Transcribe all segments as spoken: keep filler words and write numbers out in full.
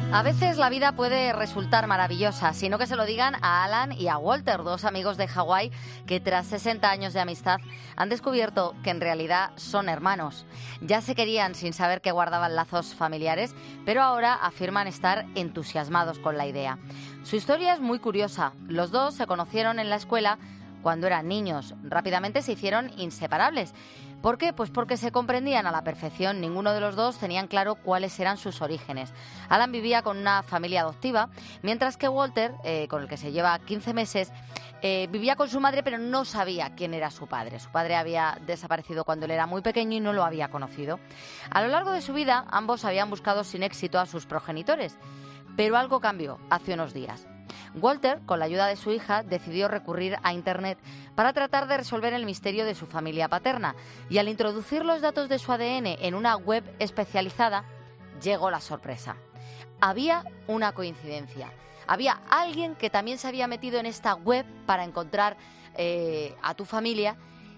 A veces la vida puede resultar maravillosa, sino que se lo digan a Alan y a Walter, dos amigos de Hawái que tras sesenta años de amistad han descubierto que en realidad son hermanos. Ya se querían sin saber que guardaban lazos familiares, pero ahora afirman estar entusiasmados con la idea. Su historia es muy curiosa. Los dos se conocieron en la escuela cuando eran niños. Rápidamente se hicieron inseparables. ¿Por qué? Pues porque se comprendían a la perfección. Ninguno de los dos tenían claro cuáles eran sus orígenes. Alan vivía con una familia adoptiva, mientras que Walter, eh, con el que se lleva quince meses, eh, vivía con su madre, pero no sabía quién era su padre. Su padre había desaparecido cuando él era muy pequeño y no lo había conocido. A lo largo de su vida, ambos habían buscado sin éxito a sus progenitores. Pero algo cambió hace unos días. Walter, con la ayuda de su hija, decidió recurrir a Internet para tratar de resolver el misterio de su familia paterna. Y al introducir los datos de su A D N en una web especializada, llegó la sorpresa. Había una coincidencia. Había alguien que también se había metido en esta web para encontrar eh, a tu familia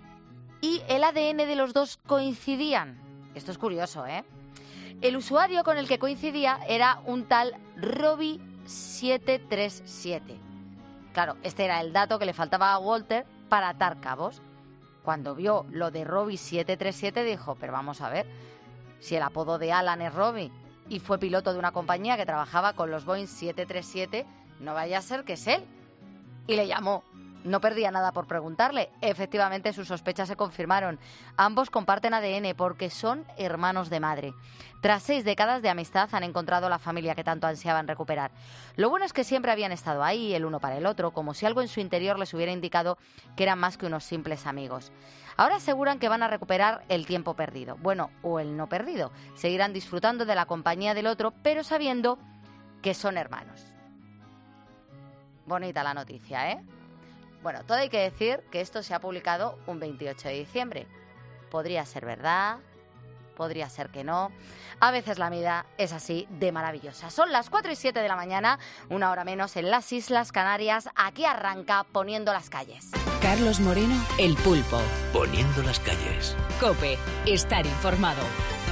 y el A D N de los dos coincidían. Esto es curioso, ¿eh? El usuario con el que coincidía era un tal Robbie siete tres siete. Claro, este era el dato que le faltaba a Walter para atar cabos. Cuando vio lo de Robbie siete tres siete dijo, pero vamos a ver, si el apodo de Alan es Robbie y fue piloto de una compañía que trabajaba con los Boeing siete tres siete, no vaya a ser que es él. Y le llamó. No perdía nada por preguntarle. Efectivamente, sus sospechas se confirmaron. Ambos comparten A D N porque son hermanos de madre. Tras seis décadas de amistad han encontrado la familia que tanto ansiaban recuperar. Lo bueno es que siempre habían estado ahí, el uno para el otro, como si algo en su interior les hubiera indicado que eran más que unos simples amigos. Ahora aseguran que van a recuperar el tiempo perdido. Bueno, o el no perdido. Seguirán disfrutando de la compañía del otro, pero sabiendo que son hermanos. Bonita la noticia, ¿eh? Bueno, todo hay que decir que esto se ha publicado un veintiocho de diciembre. Podría ser verdad, podría ser que no. A veces la vida es así de maravillosa. Son las cuatro y siete de la mañana, una hora menos en las Islas Canarias. Aquí arranca Poniendo las Calles. Carlos Moreno, El Pulpo. Poniendo las Calles. COPE, estar informado.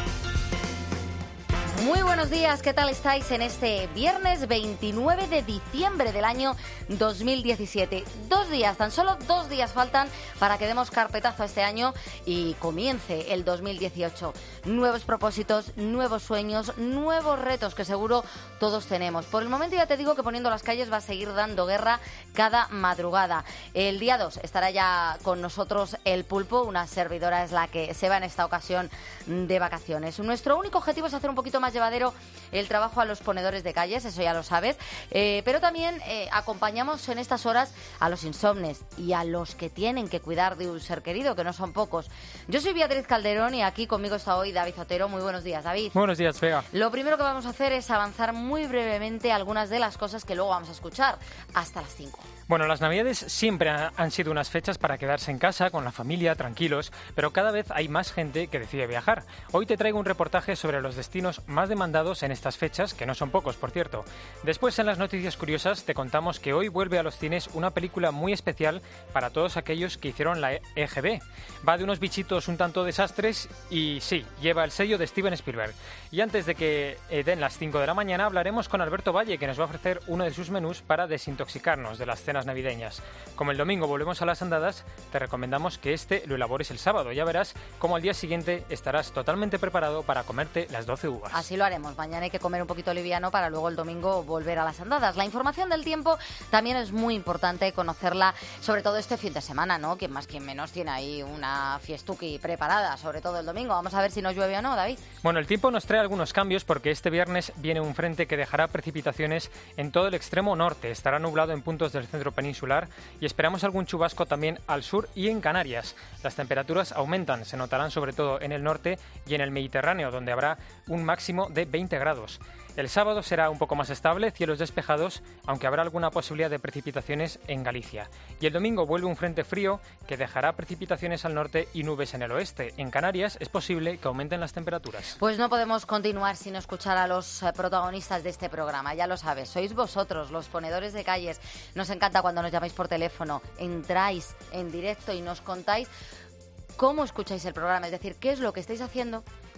Muy buenos días, ¿qué tal estáis en este viernes veintinueve de diciembre del año dos mil diecisiete? Dos días, tan solo dos días faltan para que demos carpetazo a este año y comience el dos mil dieciocho. Nuevos propósitos, nuevos sueños, nuevos retos que seguro todos tenemos. Por el momento ya te digo que Poniendo las Calles va a seguir dando guerra cada madrugada. El día dos estará ya con nosotros El Pulpo, una servidora es la que se va en esta ocasión de vacaciones. Nuestro único objetivo es hacer un poquito más llevadero el trabajo a los ponedores de calles, eso ya lo sabes, eh, pero también eh, acompañamos en estas horas a los insomnes y a los que tienen que cuidar de un ser querido, que no son pocos. Yo soy Beatriz Calderón y aquí conmigo está hoy David Otero. Muy buenos días, David. Buenos días, Vega. Lo primero que vamos a hacer es avanzar muy brevemente algunas de las cosas que luego vamos a escuchar hasta las cinco. Bueno, las Navidades siempre han sido unas fechas para quedarse en casa, con la familia, tranquilos, pero cada vez hay más gente que decide viajar. Hoy te traigo un reportaje sobre los destinos más demandados en estas fechas, que no son pocos, por cierto. Después, en las noticias curiosas, te contamos que hoy vuelve a los cines una película muy especial para todos aquellos que hicieron la E G B. Va de unos bichitos un tanto desastres y sí, lleva el sello de Steven Spielberg. Y antes de que eh, den las cinco de la mañana, hablaremos con Alberto Valle, que nos va a ofrecer uno de sus menús para desintoxicarnos de las cenas navideñas. Como el domingo volvemos a las andadas, te recomendamos que este lo elabores el sábado. Ya verás cómo al día siguiente estarás totalmente preparado para comerte las doce uvas. Así lo haremos. Mañana hay que comer un poquito liviano para luego el domingo volver a las andadas. La información del tiempo también es muy importante conocerla, sobre todo este fin de semana, ¿no? Quien más, quien menos tiene ahí una fiestuki preparada, sobre todo el domingo. Vamos a ver si nos llueve o no, David. Bueno, el tiempo nos trae algunos cambios porque este viernes viene un frente que dejará precipitaciones en todo el extremo norte. Estará nublado en puntos del centro peninsular y esperamos algún chubasco también al sur y en Canarias. Las temperaturas aumentan, se notarán sobre todo en el norte y en el Mediterráneo, donde habrá un máximo de veinte grados. El sábado será un poco más estable, cielos despejados, aunque habrá alguna posibilidad de precipitaciones en Galicia. Y el domingo vuelve un frente frío que dejará precipitaciones al norte y nubes en el oeste. En Canarias es posible que aumenten las temperaturas. Pues no podemos continuar sin escuchar a los protagonistas de este programa. Ya lo sabes, sois vosotros, los ponedores de calles. Nos encanta cuando nos llamáis por teléfono, entráis en directo y nos contáis cómo escucháis el programa, es decir, qué es lo que estáis haciendo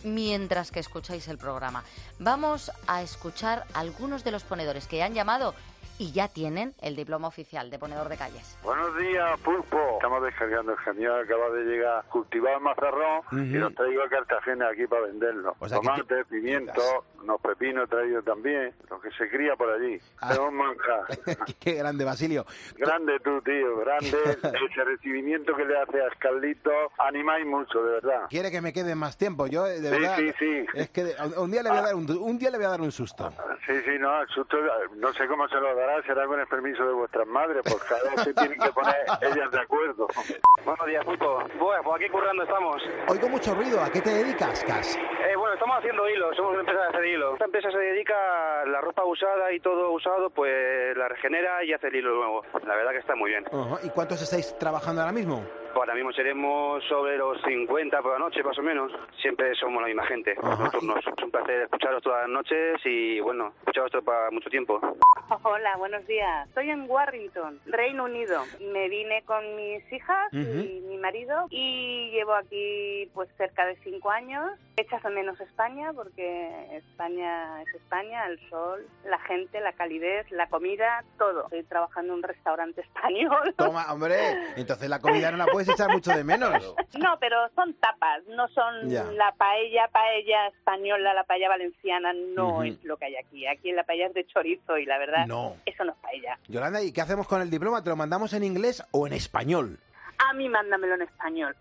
mientras que escucháis el programa. Vamos a escuchar algunos de los ponedores que han llamado y ya tienen el diploma oficial de ponedor de calles. Buenos días, Pulpo. Estamos descargando el camión, acaba de llegar cultivado el mazarrón uh-huh. y lo traigo a Cartagena aquí para venderlo. O sea, tomate, que, pimiento, unos pepinos traído también, lo que se cría por allí. Ah. Es un manjar. Qué grande, Basilio. Grande tú, tío, grande. Ese recibimiento que le hace a Carlito, animáis mucho, de verdad. Quiere que me quede más tiempo, yo de sí, verdad. Sí, sí, Es que un día le voy a dar un, un día le voy a dar un susto. Sí, sí, no, el susto, no sé cómo se lo dará, será con el permiso de vuestras madres, porque cada vez se tienen que poner ellas de acuerdo. Buenos días, Pulpo. Bueno, pues aquí currando estamos. Oigo mucho ruido, ¿a qué te dedicas, Cas? Eh, bueno, estamos haciendo hilos, somos una empresa de hacer hilo. Esta empresa se dedica a la ropa usada y todo usado, pues la regenera y hace el hilo nuevo. La verdad que está muy bien. Uh-huh. ¿Y cuántos estáis trabajando ahora mismo? Pues ahora mismo seremos sobre los cincuenta por la noche, más o menos. Siempre somos la misma gente, los nocturnos. Es un placer escucharos todas las noches y, bueno, escucharos esto para mucho tiempo. Hola, buenos días. Estoy en Warrington, Reino Unido. Me vine con mis hijas uh-huh. y mi marido y llevo aquí pues cerca de cinco años. Echas de menos España porque España es España, el sol, la gente, la calidez, la comida, todo. Estoy trabajando en un restaurante español. Toma, hombre, entonces la comida no la puedes echar mucho de menos. No, pero son tapas, no son ya. La paella, paella española, la paella valenciana, no uh-huh. es lo que hay aquí. Aquí en la paella es de chorizo y la verdad, no. eso no es paella. Yolanda, ¿y qué hacemos con el diploma? ¿Te lo mandamos en inglés o en español? A mí mándamelo en español.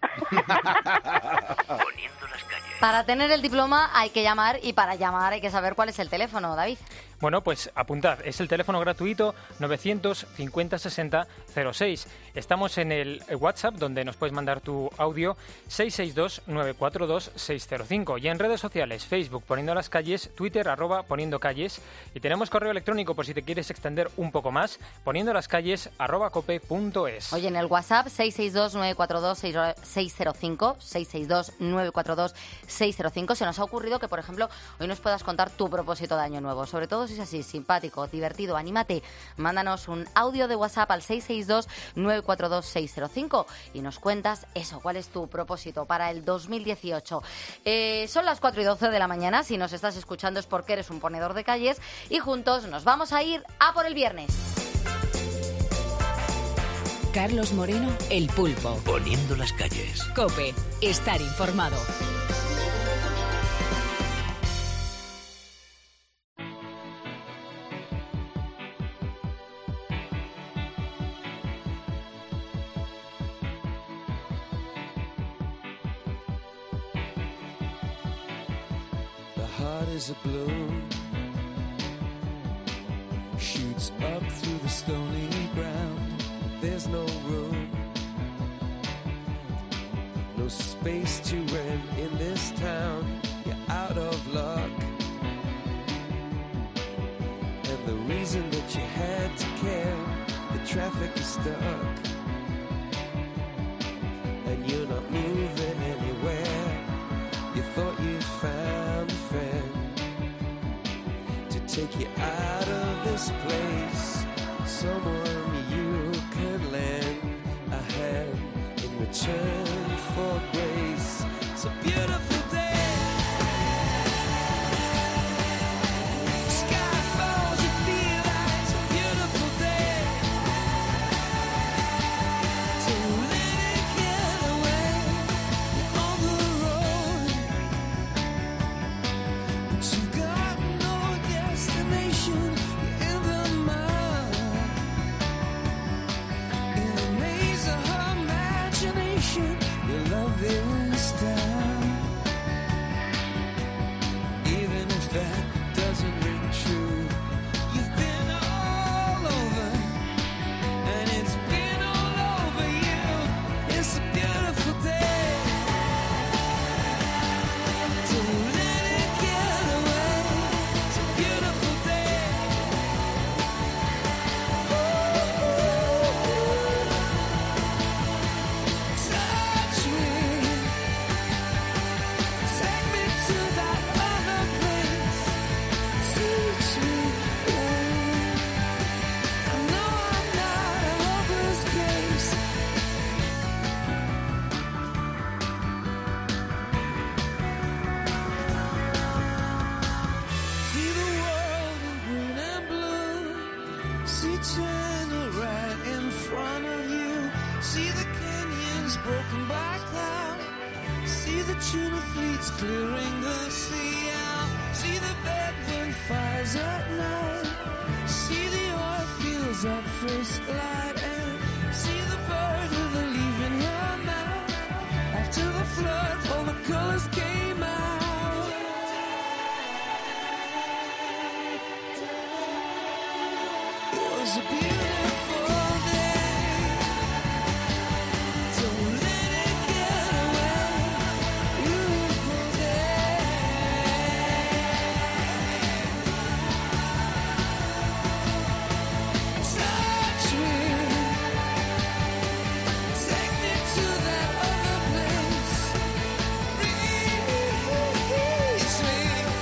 Poniendo las calles. Para tener el diploma hay que llamar y para llamar hay que saber cuál es el teléfono, David. Bueno, pues apuntad, es el teléfono gratuito novecientos cincuenta sesenta cero seis. Estamos en el WhatsApp donde nos puedes mandar tu audio seis seis dos nueve cuatro dos seis cero cinco y en redes sociales Facebook Poniendo las Calles, Twitter arroba Poniendo Calles y tenemos correo electrónico por si te quieres extender un poco más, poniendo las calles arroba cope punto es. Oye, en el WhatsApp seis seis dos nueve cuatro dos seis cero cinco, seis seis dos nueve cuatro dos seis cero cinco, se nos ha ocurrido que, por ejemplo, hoy nos puedas contar tu propósito de año nuevo, sobre todo si es así, simpático, divertido, anímate, mándanos un audio de WhatsApp al seis seis dos nueve cuatro dos seis cero cinco y nos cuentas eso, cuál es tu propósito para el dos mil dieciocho. Eh, son las cuatro y doce de la mañana, si nos estás escuchando es porque eres un ponedor de calles y juntos nos vamos a ir a por el viernes. Carlos Moreno, El Pulpo. Poniendo las calles. COPE, estar informado. Heart is a balloon, shoots up through the stony ground. There's no room, no space to rent in this town. You're out of luck, and the reason that you had to care, the traffic is stuck, and you're not moving anywhere. You thought you'd found a friend to take you out of this place, someone you could lend a hand in return for grace. It's a beautiful day. Sky falls, you feel like it's a beautiful day to let it get away on the road. But you've got no destination, you're in the mud, in the maze of her imagination. You're loving wings broken by cloud. See the tuna fleets clearing the sea out. See the bedroom fires at night. See the oil fields at first light. And see the bird with a leaf in her mouth. After the flood, all the colors came out. It was a beautiful day. Don't let it get away. Beautiful day. Touch me. Take me to that other place. Reach me.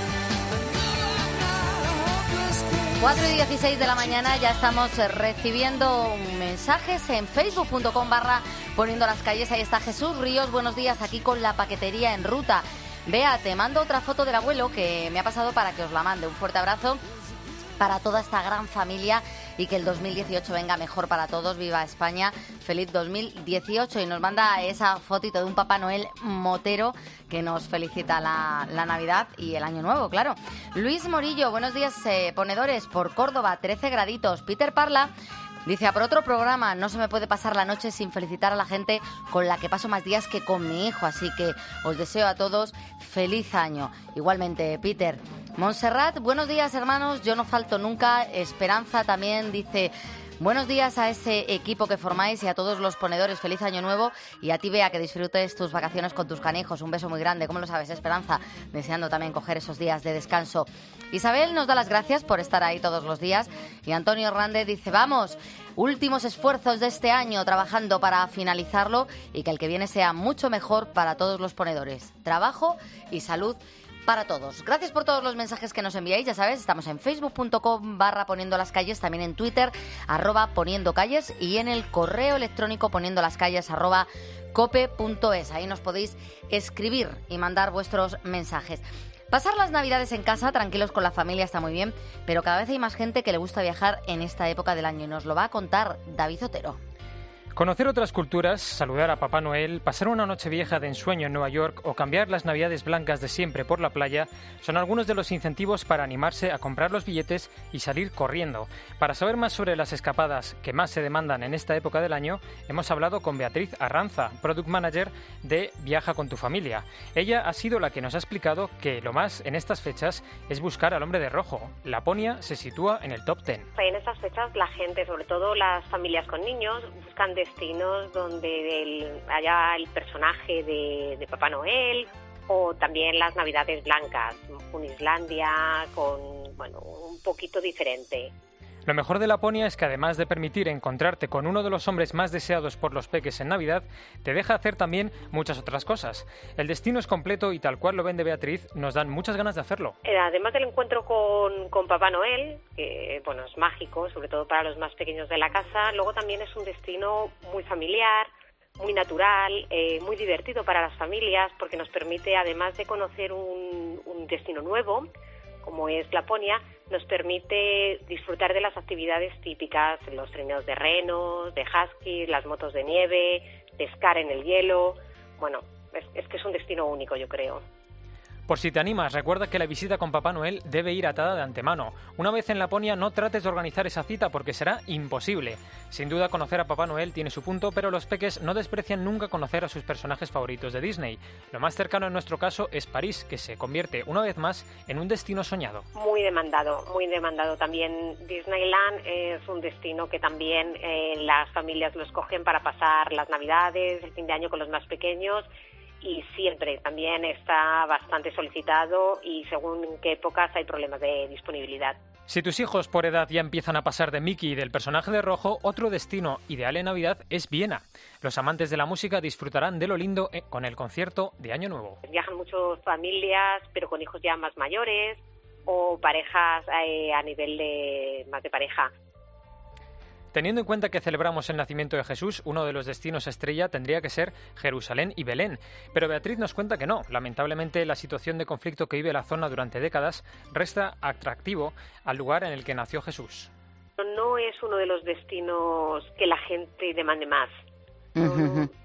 I know I'm not a hopeless case. cuatro y dieciséis de la mañana, ya estamos eh, recibiendo mensajes en facebook punto com barra poniendo las calles. Ahí está Jesús Ríos, buenos días, aquí con la paquetería en ruta. Vea, te mando otra foto del abuelo que me ha pasado para que os la mande. Un fuerte abrazo para toda esta gran familia y que el dos mil dieciocho venga mejor para todos. Viva España, feliz dos mil dieciocho. Y nos manda esa fotito de un Papá Noel motero que nos felicita la, la Navidad y el Año Nuevo, claro. Luis Morillo, buenos días, eh, ponedores, por Córdoba, trece graditos. Peter Parla dice, a por otro programa, no se me puede pasar la noche sin felicitar a la gente con la que paso más días que con mi hijo, así que os deseo a todos feliz año. Igualmente, Peter. Montserrat, buenos días, hermanos, yo no falto nunca. Esperanza también dice, buenos días a ese equipo que formáis y a todos los ponedores, feliz año nuevo, y a ti, Bea, que disfrutes tus vacaciones con tus canijos. Un beso muy grande, ¿cómo lo sabes, Esperanza? Deseando también coger esos días de descanso. Isabel nos da las gracias por estar ahí todos los días, y Antonio Hernández dice, vamos, últimos esfuerzos de este año trabajando para finalizarlo y que el que viene sea mucho mejor para todos los ponedores. Trabajo y salud para todos. Gracias por todos los mensajes que nos enviáis, ya sabes, estamos en facebook punto com barra poniendo las calles, también en Twitter, arroba poniendo calles, y en el correo electrónico poniendo las calles arroba cope punto es. Ahí nos podéis escribir y mandar vuestros mensajes. Pasar las Navidades en casa, tranquilos con la familia, está muy bien, pero cada vez hay más gente que le gusta viajar en esta época del año y nos lo va a contar David Otero. Conocer otras culturas, saludar a Papá Noel, pasar una noche vieja de ensueño en Nueva York o cambiar las Navidades blancas de siempre por la playa son algunos de los incentivos para animarse a comprar los billetes y salir corriendo. Para saber más sobre las escapadas que más se demandan en esta época del año, hemos hablado con Beatriz Arranza, Product Manager de Viaja con tu familia. Ella ha sido la que nos ha explicado que lo más en estas fechas es buscar al hombre de rojo. Laponia se sitúa en el top diez. En estas fechas la gente, sobre todo las familias con niños, buscan destinos donde el, haya el personaje de, de Papá Noel, o también las Navidades blancas, una Islandia con, bueno, un poquito diferente. Lo mejor de Laponia es que además de permitir encontrarte con uno de los hombres más deseados por los peques en Navidad, te deja hacer también muchas otras cosas. El destino es completo y tal cual lo vende Beatriz, nos dan muchas ganas de hacerlo. Además del encuentro con, con Papá Noel, que bueno, es mágico, sobre todo para los más pequeños de la casa, luego también es un destino muy familiar, muy natural, eh, muy divertido para las familias, porque nos permite, además de conocer un, un destino nuevo, como es Laponia, nos permite disfrutar de las actividades típicas, los trineos de renos, de huskies, las motos de nieve, pescar en el hielo. Bueno, es, es que es un destino único, yo creo. Por si te animas, recuerda que la visita con Papá Noel debe ir atada de antemano. Una vez en Laponia, no trates de organizar esa cita porque será imposible. Sin duda, conocer a Papá Noel tiene su punto, pero los peques no desprecian nunca conocer a sus personajes favoritos de Disney. Lo más cercano en nuestro caso es París, que se convierte una vez más en un destino soñado. Muy demandado, muy demandado. También Disneyland es un destino que también eh, las familias lo escogen para pasar las Navidades, el fin de año con los más pequeños. Y siempre también está bastante solicitado y según en qué épocas hay problemas de disponibilidad. Si tus hijos por edad ya empiezan a pasar de Mickey y del personaje de rojo, otro destino ideal en Navidad es Viena. Los amantes de la música disfrutarán de lo lindo con el concierto de Año Nuevo. Viajan muchas familias, pero con hijos ya más mayores o parejas eh, a nivel de más de pareja. Teniendo en cuenta que celebramos el nacimiento de Jesús, uno de los destinos estrella tendría que ser Jerusalén y Belén. Pero Beatriz nos cuenta que no. Lamentablemente, la situación de conflicto que vive la zona durante décadas resta atractivo al lugar en el que nació Jesús. No es uno de los destinos que la gente demande más. Uh-huh. Es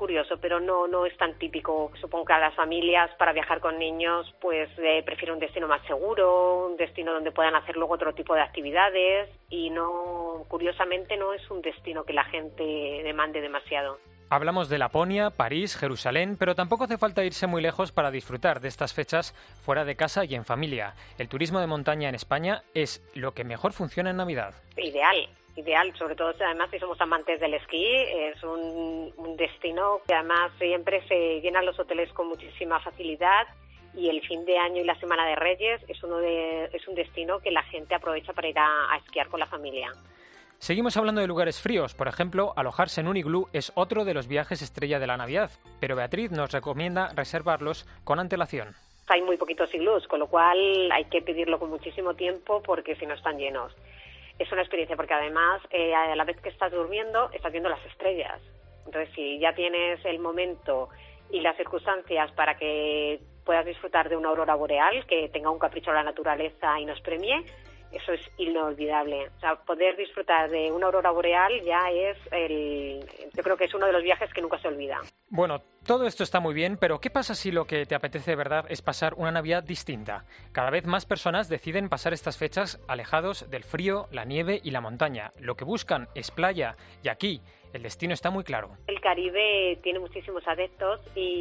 curioso, pero no no es tan típico. Supongo que a las familias para viajar con niños pues eh, prefieren un destino más seguro, un destino donde puedan hacer luego otro tipo de actividades y no, curiosamente no es un destino que la gente demande demasiado. Hablamos de Laponia, París, Jerusalén, pero tampoco hace falta irse muy lejos para disfrutar de estas fechas fuera de casa y en familia. El turismo de montaña en España es lo que mejor funciona en Navidad. Ideal. Ideal, sobre todo además si somos amantes del esquí, es un, un destino que además siempre se llenan los hoteles con muchísima facilidad y el fin de año y la Semana de Reyes es uno de es un destino que la gente aprovecha para ir a, a esquiar con la familia. Seguimos hablando de lugares fríos, por ejemplo, alojarse en un iglú es otro de los viajes estrella de la Navidad, pero Beatriz nos recomienda reservarlos con antelación. Hay muy poquitos iglús, con lo cual hay que pedirlo con muchísimo tiempo porque si no están llenos. Es una experiencia porque además eh, a la vez que estás durmiendo estás viendo las estrellas. Entonces si ya tienes el momento y las circunstancias para que puedas disfrutar de una aurora boreal que tenga un capricho a la naturaleza y nos premie, eso es inolvidable. O sea, poder disfrutar de una aurora boreal ya es el... Yo creo que es uno de los viajes que nunca se olvida. Bueno, todo esto está muy bien, pero ¿qué pasa si lo que te apetece de verdad es pasar una Navidad distinta? Cada vez más personas deciden pasar estas fechas alejados del frío, la nieve y la montaña. Lo que buscan es playa y aquí el destino está muy claro. El Caribe tiene muchísimos adeptos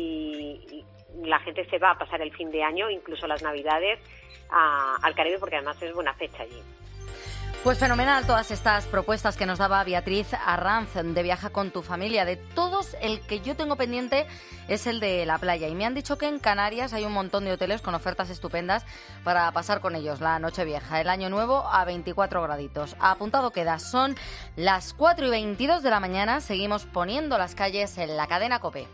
y la gente se va a pasar el fin de año, incluso las Navidades, a, al Caribe porque además es buena fecha allí. Pues fenomenal todas estas propuestas que nos daba Beatriz Arranz de Viaja con tu familia. De todos, el que yo tengo pendiente es el de la playa. Y me han dicho que en Canarias hay un montón de hoteles con ofertas estupendas para pasar con ellos la Nochevieja, el Año Nuevo a veinticuatro graditos. Apuntado queda, son las cuatro y veintidós de la mañana. Seguimos poniendo las calles en la cadena COPE.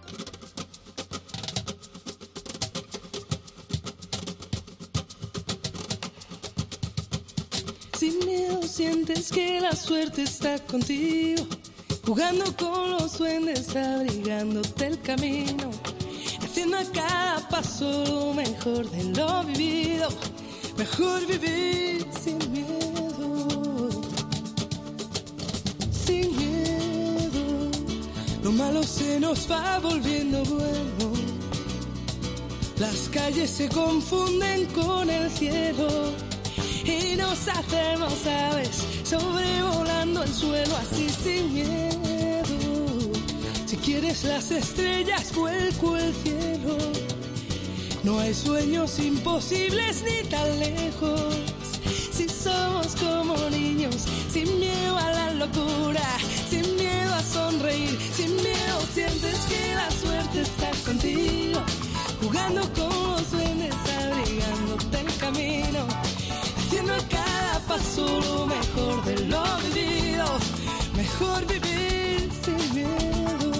Sin miedo sientes que la suerte está contigo, jugando con los duendes, abrigándote el camino, haciendo a cada paso lo mejor de lo vivido. Mejor vivir sin miedo, sin miedo. Lo malo se nos va volviendo bueno, las calles se confunden con el cielo y nos hacemos aves sobrevolando el suelo así sin miedo. Si quieres las estrellas vuelco el cielo, no hay sueños imposibles ni tan lejos. Si somos como niños, sin miedo a la locura, sin miedo a sonreír, sin miedo sientes que la suerte está contigo, jugando con los duendes, abrigándote el camino, haciendo a cada paso lo mejor de lo vivido. Mejor vivir sin miedo,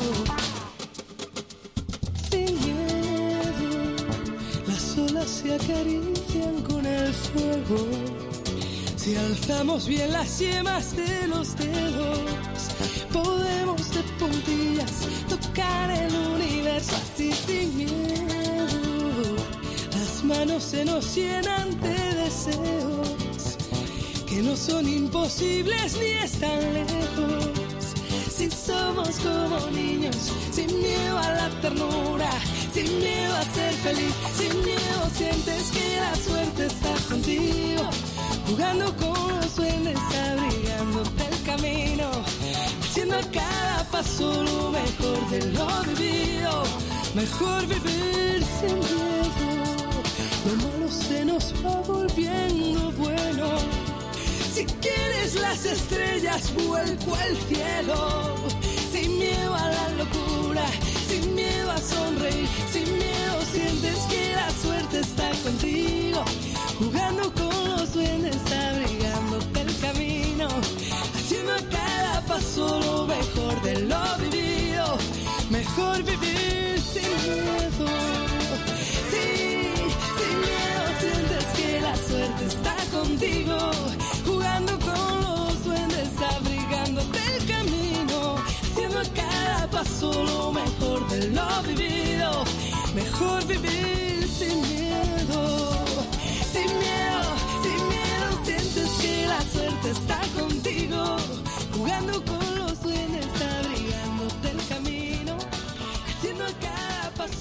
sin miedo. Las olas se acarician con el fuego, si alzamos bien las yemas de los dedos, podemos de puntillas tocar el universo así sin miedo. Las manos se nos llenan de deseos que no son imposibles ni están lejos. Si somos como niños, sin miedo a la ternura, sin miedo a ser feliz, sin miedo sientes que la suerte está contigo, jugando con los duendes, abrigándote el camino, haciendo a cada paso lo mejor de lo vivido. Mejor vivir sin miedo, lo malo se nos va volviendo bueno. Si quieres las estrellas vuelco al cielo, sin miedo a la locura, sin miedo a sonreír, sin miedo sientes que la suerte está contigo, jugando con los duendes, abrigándote el camino, haciendo a cada paso lo mejor de lo vivido. Mejor vivir sin miedo, sí, sin miedo sientes que la suerte está contigo, jugando con los duendes, abrigándote el camino, haciendo a cada paso lo mejor de lo vivido. Mejor vivir sin miedo, sin miedo, sin miedo sientes que la suerte está contigo, jugando con los duendes, abrigándote el camino,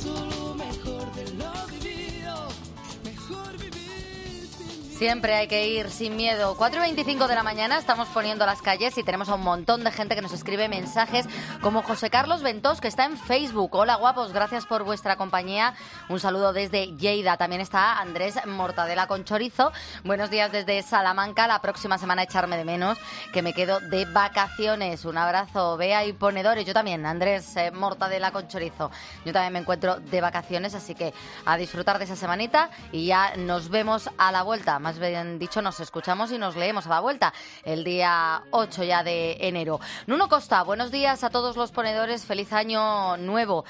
solo mejor de lo vivido. Mejor vivir sin miedo. Siempre hay que ir sin miedo. cuatro y veinticinco de la mañana estamos poniendo las calles y tenemos a un montón de gente que nos escribe mensajes, como José Carlos Ventós, que está en Facebook. Hola, guapos, gracias por vuestra compañía. Un saludo desde Lleida. También está Andrés Mortadela con chorizo. Buenos días desde Salamanca. La próxima semana echarme de menos, que me quedo de vacaciones. Un abrazo, Bea y ponedores. Yo también, Andrés eh, Mortadela con chorizo. Yo también me encuentro de vacaciones, así que a disfrutar de esa semanita y ya nos vemos a la vuelta. Más bien dicho, nos escuchamos y nos leemos a la vuelta el día ocho ya de enero. Nuno Costa, buenos días a todos los ponedores, feliz año nuevo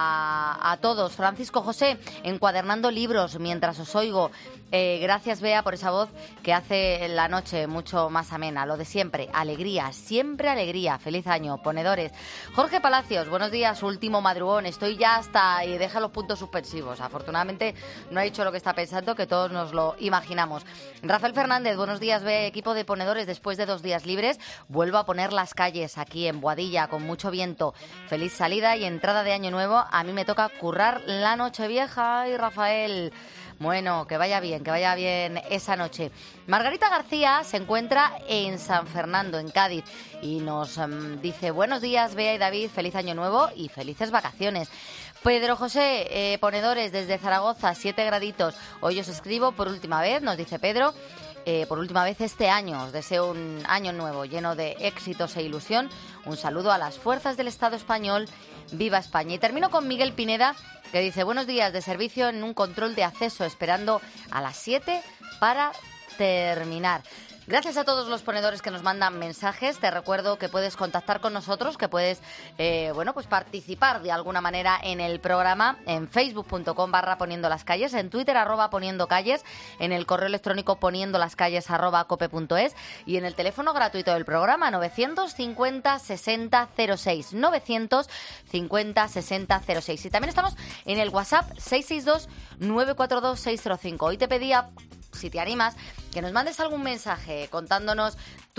a, a todos. Francisco José, encuadernando libros mientras os oigo. Eh, gracias, Bea, por esa voz que hace la noche mucho más amena. Lo de siempre, alegría, siempre alegría. Feliz año, ponedores. Jorge Palacios, buenos días, último madrugón. Estoy ya hasta y deja los puntos suspensivos. Afortunadamente no ha dicho lo que está pensando, que todos nos lo imaginamos. Rafael Fernández, buenos días, Bea, equipo de ponedores. Después de dos días libres, vuelvo a poner las calles aquí en Boadilla con mucho viento. Feliz salida y entrada de año nuevo. A mí me toca currar la Nochevieja. Ay, Rafael. Bueno, que vaya bien, que vaya bien esa noche. Margarita García se encuentra en San Fernando, en Cádiz, y nos um, dice: buenos días, Bea y David, feliz año nuevo y felices vacaciones. Pedro José, eh, ponedores desde Zaragoza, siete graditos. Hoy os escribo por última vez, nos dice Pedro, eh, por última vez este año. Os deseo un año nuevo lleno de éxitos e ilusión. Un saludo a las fuerzas del Estado español. Viva España. Y termino con Miguel Pineda, que dice: buenos días, de servicio en un control de acceso, esperando a las siete para terminar. Gracias a todos los ponedores que nos mandan mensajes. Te recuerdo que puedes contactar con nosotros, que puedes eh, bueno, pues participar de alguna manera en el programa en facebook.com barra poniendo las calles, en Twitter arroba poniendo calles, en el correo electrónico poniendo las calles arroba cope.es y en el teléfono gratuito del programa novecientos cincuenta sesenta cero seis, novecientos cincuenta sesenta cero seis. Y también estamos en el WhatsApp seis seis dos nueve cuatro dos seis cero cinco. Hoy te pedía, si te animas, que nos mandes algún mensaje contándonos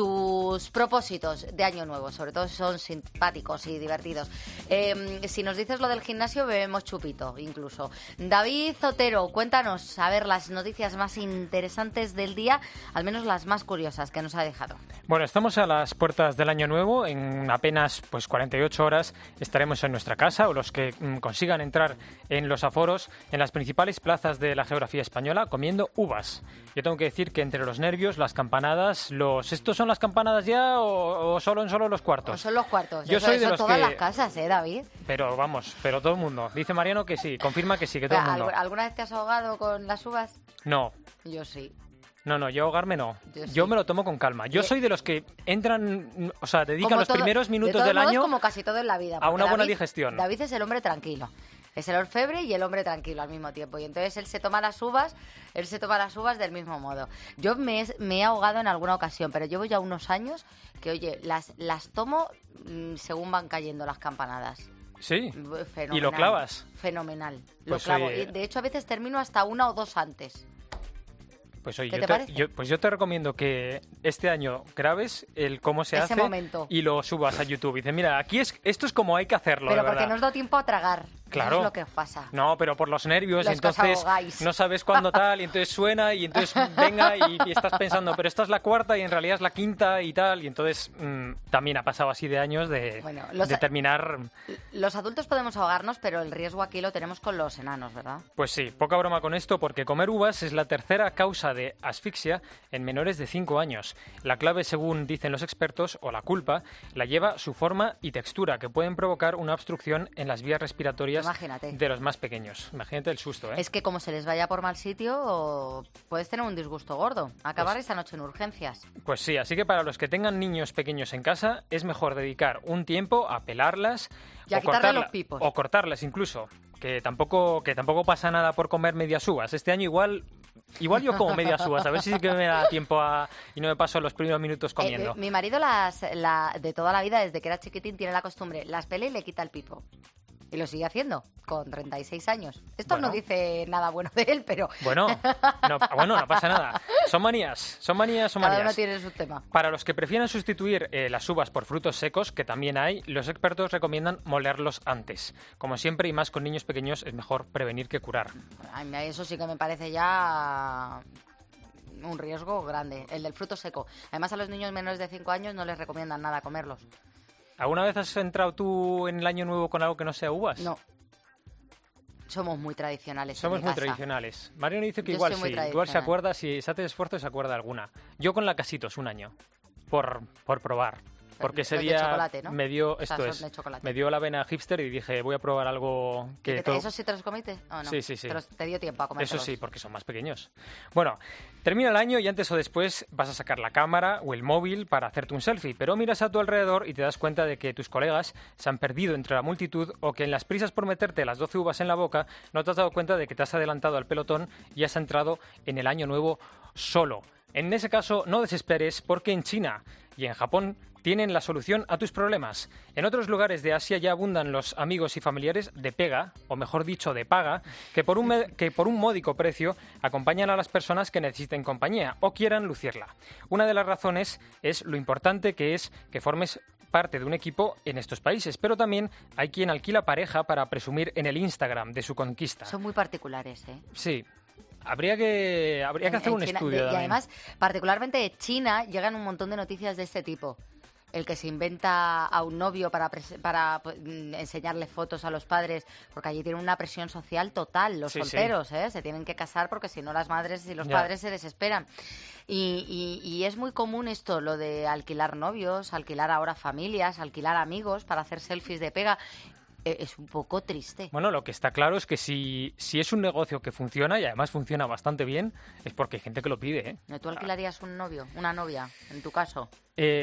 tus propósitos de año nuevo, sobre todo si son simpáticos y divertidos. Eh, si nos dices lo del gimnasio, bebemos chupito, incluso. David Otero, cuéntanos, a ver, las noticias más interesantes del día, al menos las más curiosas que nos ha dejado. Bueno, estamos a las puertas del año nuevo. En apenas pues cuarenta y ocho horas estaremos en nuestra casa, o los que mm, consigan entrar en los aforos, en las principales plazas de la geografía española, comiendo uvas. Yo tengo que decir que entre los nervios, las campanadas, los ¿estos son las campanadas ya o, o solo en solo los cuartos? O son los cuartos. Yo eso, soy eso de los todas que... las casas, ¿eh, David? Pero vamos, pero todo el mundo. Dice Mariano que sí, confirma que sí, que todo el mundo. ¿Alguna vez te has ahogado con las uvas? No. Yo sí. No, no, yo ahogarme no. Yo, sí. yo me lo tomo con calma. Yo soy de los que entran, o sea, dedican como los todo, primeros minutos de todos del modos, año como casi todo en la vida, a una buena David, digestión. David es el hombre tranquilo. Es el orfebre y el hombre tranquilo al mismo tiempo. Y entonces él se toma las uvas, él se toma las uvas del mismo modo. Yo me, me he ahogado en alguna ocasión, pero llevo ya unos años que, oye, las, las tomo mmm, según van cayendo las campanadas. Sí. Fenomenal. ¿Y lo clavas? Fenomenal. Pues lo clavo. Oye... Y de hecho, a veces termino hasta una o dos antes. Pues oye, ¿Qué yo te te, parece? yo, pues yo te recomiendo que este año grabes el cómo se Ese hace momento. Y lo subas a YouTube. Y dices, mira, aquí es esto es como hay que hacerlo, Pero de porque verdad. no os da tiempo a tragar. Claro. Eso es lo que os pasa. No, pero por los nervios, Los entonces no sabes cuándo tal, y entonces suena, y entonces venga, y, y estás pensando, pero esta es la cuarta, y en realidad es la quinta, y tal, y entonces mmm, también ha pasado así de años de, bueno, los, de terminar... Los adultos podemos ahogarnos, pero el riesgo aquí lo tenemos con los enanos, ¿verdad? Pues sí, poca broma con esto, porque comer uvas es la tercera causa de asfixia en menores de cinco años. La clave, según dicen los expertos, o la culpa, la lleva su forma y textura, que pueden provocar una obstrucción en las vías respiratorias Imagínate. de los más pequeños. Imagínate el susto, ¿eh? Es que como se les vaya por mal sitio, puedes tener un disgusto gordo. Acabar pues, esta noche en urgencias. Pues sí, así que para los que tengan niños pequeños en casa, es mejor dedicar un tiempo a pelarlas y a o, quitarle cortarla, los pipos. o cortarlas incluso. Que tampoco, que tampoco pasa nada por comer medias uvas. Este año igual... Igual yo como medias uvas, a ver si sí que me da tiempo a, y no me paso los primeros minutos comiendo. Eh, mi marido las, la, de toda la vida, desde que era chiquitín, tiene la costumbre, las pela y le quita el pipo. Y lo sigue haciendo, con treinta y seis años. Esto Bueno. no dice nada bueno de él, pero... Bueno, no, bueno, no pasa nada. Son manías, son manías, son Cada manías. uno tiene su tema. Para los que prefieran sustituir eh, las uvas por frutos secos, que también hay, los expertos recomiendan molerlos antes. Como siempre, y más con niños pequeños, es mejor prevenir que curar. A mí eso sí que me parece ya un riesgo grande, el del fruto seco. Además, a los niños menores de cinco años no les recomiendan nada comerlos. ¿Alguna vez has entrado tú en el año nuevo con algo que no sea uvas? No. Somos muy tradicionales. Somos en mi muy casa. tradicionales. Mariano dice que Yo igual soy muy sí, igual se tradicional. acuerda, si se hace esfuerzo se acuerda de alguna. Yo con la Casitos un año, por, por probar. Porque ese Los de día chocolate, ¿no? me dio, O sea, esto son es, de chocolate. me dio la vena hipster y dije, voy a probar algo que... ¿Y que te- todo- ¿Eso sí te los comiste? ¿O no? Sí, sí, sí. Te, los- te dio tiempo a comer. Eso sí, porque son más pequeños. Bueno, termina el año y antes o después vas a sacar la cámara o el móvil para hacerte un selfie, pero miras a tu alrededor y te das cuenta de que tus colegas se han perdido entre la multitud o que en las prisas por meterte las doce uvas en la boca no te has dado cuenta de que te has adelantado al pelotón y has entrado en el año nuevo solo. En ese caso, no desesperes porque en China y en Japón tienen la solución a tus problemas. En otros lugares de Asia ya abundan los amigos y familiares de pega, o mejor dicho, de paga, que por un, me- que por un módico precio acompañan a las personas que necesiten compañía o quieran lucirla. Una de las razones es lo importante que es que formes parte de un equipo en estos países, pero también hay quien alquila pareja para presumir en el Instagram de su conquista. Son muy particulares, ¿eh? Sí. Habría que, habría que En- hacer en un China- estudio. de- y también. además, particularmente de China, llegan un montón de noticias de este tipo. El que se inventa a un novio para, pres- para pues, mm, enseñarle fotos a los padres, porque allí tienen una presión social total, los Sí, sí. solteros, ¿eh? Se tienen que casar porque si no las madres y los Ya. padres se desesperan. Y, y- y es muy común esto, lo de alquilar novios, alquilar ahora familias, alquilar amigos para hacer selfies de pega. Eh, Es un poco triste. Bueno, lo que está claro es que si, si es un negocio que funciona, y además funciona bastante bien, es porque hay gente que lo pide, ¿eh? ¿Tú alquilarías un novio, una novia, en tu caso?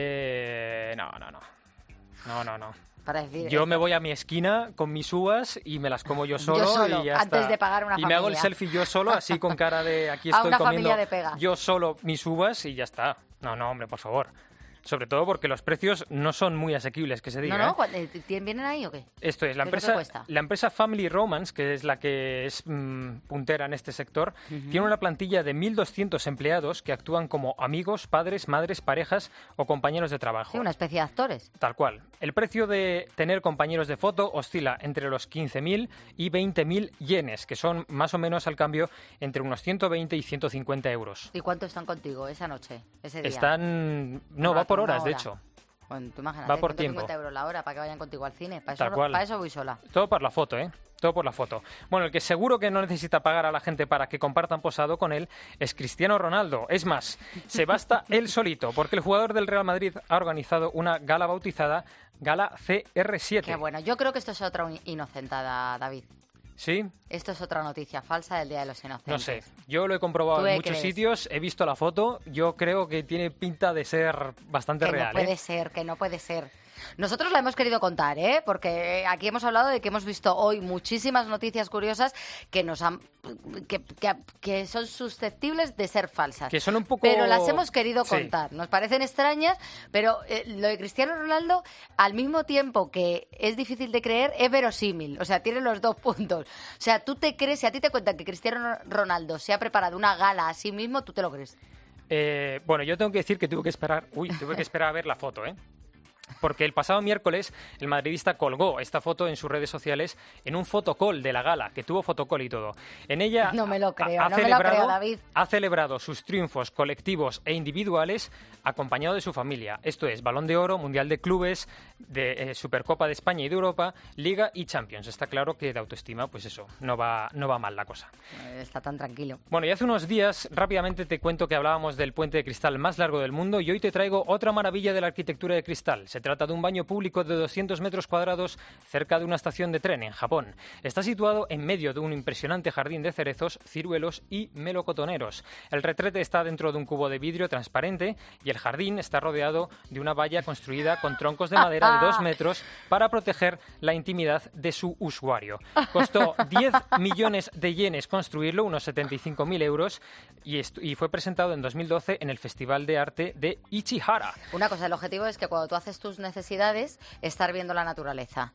Eh, no, no, no. No, no, no. Para decir, Yo esto- me voy a mi esquina con mis uvas y me las como yo solo, solo, y ya antes está. de pagar una y me hago el familia. selfie yo solo, así con cara de aquí A estoy una comiendo familia de pega. yo solo mis uvas y ya está. No, no, hombre, por favor. Sobre todo porque los precios no son muy asequibles, que se diga. No, no, ¿eh? ¿cuál- eh, ¿tien- ¿vienen ahí o qué? Esto es, la ¿Qué es lo que empresa, cuesta? la empresa Family Romance, que es la que es mm, puntera en este sector, tiene una plantilla de mil doscientos empleados que actúan como amigos, padres, madres, parejas o compañeros de trabajo. Sí, una especie de actores. Tal cual. El precio de tener compañeros de foto oscila entre los quince mil y veinte mil yenes, que son más o menos al cambio entre unos ciento veinte y ciento cincuenta euros. ¿Y cuánto están contigo esa noche, ese día? Están... No, Un va rato, por una horas, de hora. hecho. Bueno, tú imagínate, Va por ciento cincuenta tiempo. euros la hora para que vayan contigo al cine. Para Tal eso, cual. para eso voy sola. Todo por la foto, ¿eh? Todo por la foto. Bueno, el que seguro que no necesita pagar a la gente para que compartan posado con él es Cristiano Ronaldo. Es más, se basta él solito, porque el jugador del Real Madrid ha organizado una gala bautizada Gala C R siete. Qué bueno. Yo creo que esto es otra in- inocentada, David. ¿Sí? Esto es otra noticia falsa del Día de los Inocentes. No sé. Yo lo he comprobado ¿Tú en qué muchos crees? sitios, he visto la foto, yo creo que tiene pinta de ser bastante Que real, no puede ¿eh? ser, que no puede ser. Nosotros la hemos querido contar, ¿eh? Porque aquí hemos hablado de que hemos visto hoy muchísimas noticias curiosas que nos han que, que- que son susceptibles de ser falsas. Que son un poco... Pero las hemos querido Sí. contar. Nos parecen extrañas, pero eh, lo de Cristiano Ronaldo, al mismo tiempo que es difícil de creer, es verosímil. O sea, tiene los dos puntos. O sea, tú te crees, si a ti te cuentan que Cristiano Ronaldo se ha preparado una gala a sí mismo, tú te lo crees. Eh, bueno, yo tengo que decir que tuve que esperar... Uy, tuve que esperar a ver la foto, ¿eh? Porque el pasado miércoles el madridista colgó esta foto en sus redes sociales en un fotocall de la gala, que tuvo fotocall y todo. En ella No me lo ha- creo, ha no me lo celebrado- creo, David. ha celebrado sus triunfos colectivos e individuales acompañado de su familia. Esto es Balón de Oro, Mundial de Clubes, de eh, Supercopa de España y de Europa, Liga y Champions. Está claro que de autoestima, pues eso, no va, no va mal la cosa. Eh, Está tan tranquilo. Bueno, y hace unos días rápidamente te cuento que hablábamos del puente de cristal más largo del mundo y hoy te traigo otra maravilla de la arquitectura de cristal. Se trata de un baño público de doscientos metros cuadrados cerca de una estación de tren en Japón. Está situado en medio de un impresionante jardín de cerezos, ciruelos y melocotoneros. El retrete está dentro de un cubo de vidrio transparente y el jardín está rodeado de una valla construida con troncos de madera de dos metros para proteger la intimidad de su usuario. Costó diez millones de yenes construirlo, unos setenta y cinco mil euros, y, estu- y fue presentado en dos mil doce en el Festival de Arte de Ichihara. Una cosa, el objetivo es que cuando tú haces tus necesidades, estar viendo la naturaleza.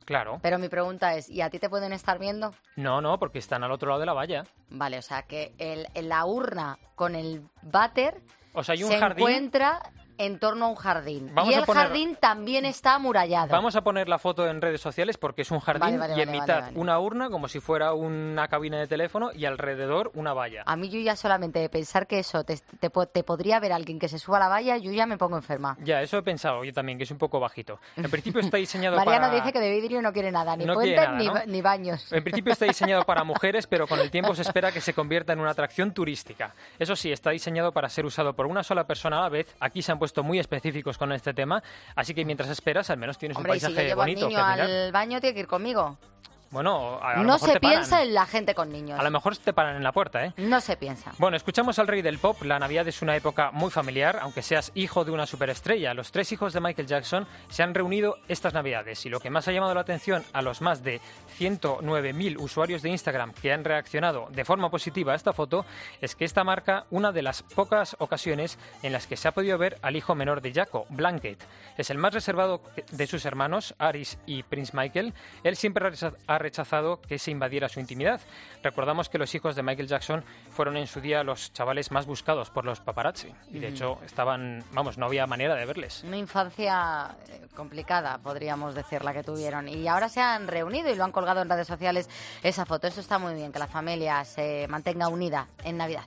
Claro. Pero mi pregunta es, ¿y a ti te pueden estar viendo? No, no, porque están al otro lado de la valla. Vale, o sea que el, la urna con el váter o sea, hay un se jardín... encuentra en torno a un jardín. Vamos y el poner... jardín también está amurallado. Vamos a poner la foto en redes sociales porque es un jardín vale, vale, y en vale, mitad vale, vale. una urna como si fuera una cabina de teléfono y alrededor una valla. A mí yo ya solamente de pensar que eso te, te, te podría ver alguien que se suba a la valla, yo ya me pongo enferma. Ya, eso he pensado yo también, que es un poco bajito. En principio está diseñado Mariano para... dice que de vidrio no quiere nada, ni no puentes nada, ni, ¿no? ni baños. En principio está diseñado para mujeres, pero con el tiempo se espera que se convierta en una atracción turística. Eso sí, está diseñado para ser usado por una sola persona a la vez. Aquí se han puesto muy específicos con este tema. Así que mientras esperas, al menos tienes Hombre, un paisaje y si yo llevo bonito al niño que al baño, tiene que ir conmigo. Bueno, a, a lo no mejor se te paran. piensa en la gente con niños. A lo mejor te paran en la puerta, ¿eh? No se piensa. Bueno, escuchamos al rey del pop. La Navidad es una época muy familiar, aunque seas hijo de una superestrella. Los tres hijos de Michael Jackson se han reunido estas Navidades y lo que más ha llamado la atención a los más de ciento nueve mil usuarios de Instagram que han reaccionado de forma positiva a esta foto es que esta marca una de las pocas ocasiones en las que se ha podido ver al hijo menor de Jaco, Blanket. Es el más reservado de sus hermanos, Aris y Prince Michael. Él siempre ha rechazado que se invadiera su intimidad. Recordamos que los hijos de Michael Jackson fueron en su día los chavales más buscados por los paparazzi y de hecho estaban, vamos, no había manera de verles. Una infancia complicada, podríamos decir, la que tuvieron. Y ahora se han reunido y lo han colgado en redes sociales esa foto. Eso está muy bien, que la familia se mantenga unida en Navidad.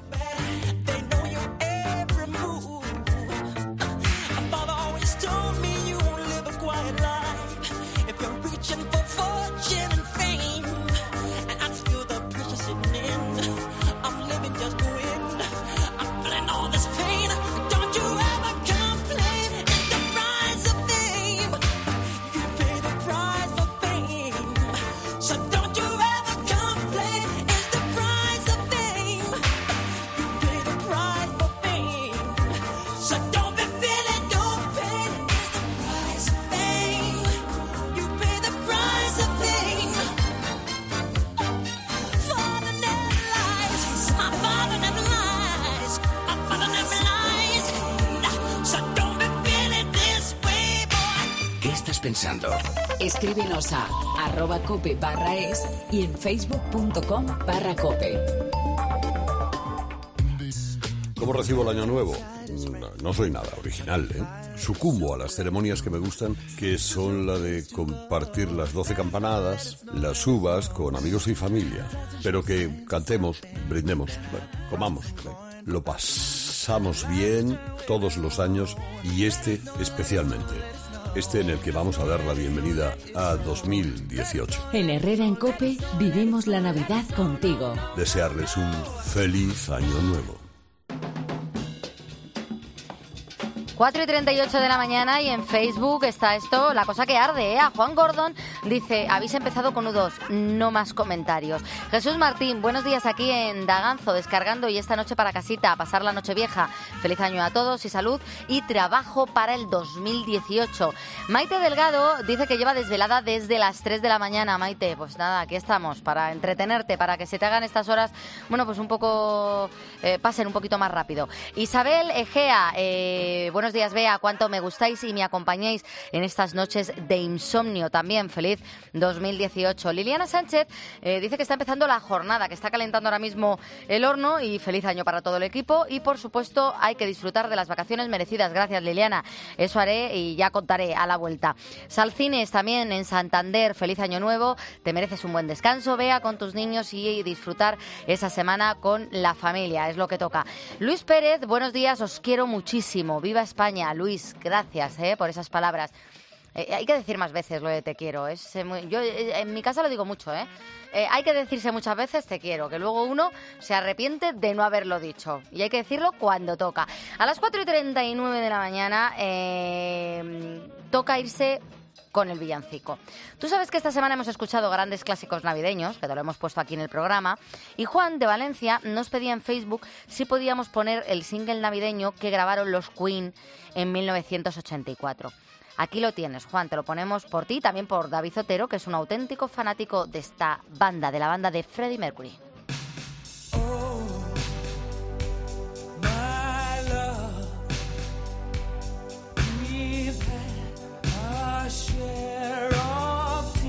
Pensando. Escríbenos a arroba cope barra es y en facebook.com barra cope. ¿Cómo recibo el año nuevo? No, no soy nada original, ¿eh? Sucumbo a las ceremonias que me gustan, que son la de compartir las doce campanadas, las uvas con amigos y familia. Pero que cantemos, brindemos, bueno, comamos, ¿eh? Lo pasamos bien todos los años y este especialmente. Este en el que vamos a dar la bienvenida a dos mil dieciocho. En Herrera en Cope vivimos la Navidad contigo. Desearles un feliz año nuevo. cuatro y treinta y ocho de la mañana y en Facebook está esto, la cosa que arde, ¿eh? A Juan Gordon dice, habéis empezado con U dos, no más comentarios. Jesús Martín, buenos días aquí en Daganzo, descargando y esta noche para casita, a pasar la noche vieja. Feliz año a todos y salud y trabajo para el dos mil dieciocho. Maite Delgado dice que lleva desvelada desde las tres de la mañana. Maite, pues nada, aquí estamos para entretenerte, para que se te hagan estas horas, bueno, pues un poco, eh, pasen un poquito más rápido. Isabel Egea, eh, buenos días, Bea, cuánto me gustáis y me acompañéis en estas noches de insomnio. También feliz dos mil dieciocho. Liliana Sánchez eh, dice que está empezando la jornada, que está calentando ahora mismo el horno y feliz año para todo el equipo y por supuesto hay que disfrutar de las vacaciones merecidas. Gracias, Liliana. Eso haré y ya contaré a la vuelta. Salcines también en Santander, feliz año nuevo. Te mereces un buen descanso, Bea, con tus niños y disfrutar esa semana con la familia. Es lo que toca. Luis Pérez, buenos días, os quiero muchísimo. Viva España. Luis, gracias eh, por esas palabras. Eh, hay que decir más veces lo de te quiero. Es, eh, muy, yo eh, en mi casa lo digo mucho, ¿eh? ¿eh? Hay que decirse muchas veces te quiero, que luego uno se arrepiente de no haberlo dicho. Y hay que decirlo cuando toca. A las cuatro y treinta y nueve de la mañana eh, toca irse con el villancico. Tú sabes que esta semana hemos escuchado grandes clásicos navideños, que te lo hemos puesto aquí en el programa, y Juan de Valencia nos pedía en Facebook si podíamos poner el single navideño que grabaron los Queen en mil novecientos ochenta y cuatro. Aquí lo tienes, Juan, te lo ponemos por ti y también por David Otero, que es un auténtico fanático de esta banda, de la banda de Freddie Mercury. Share of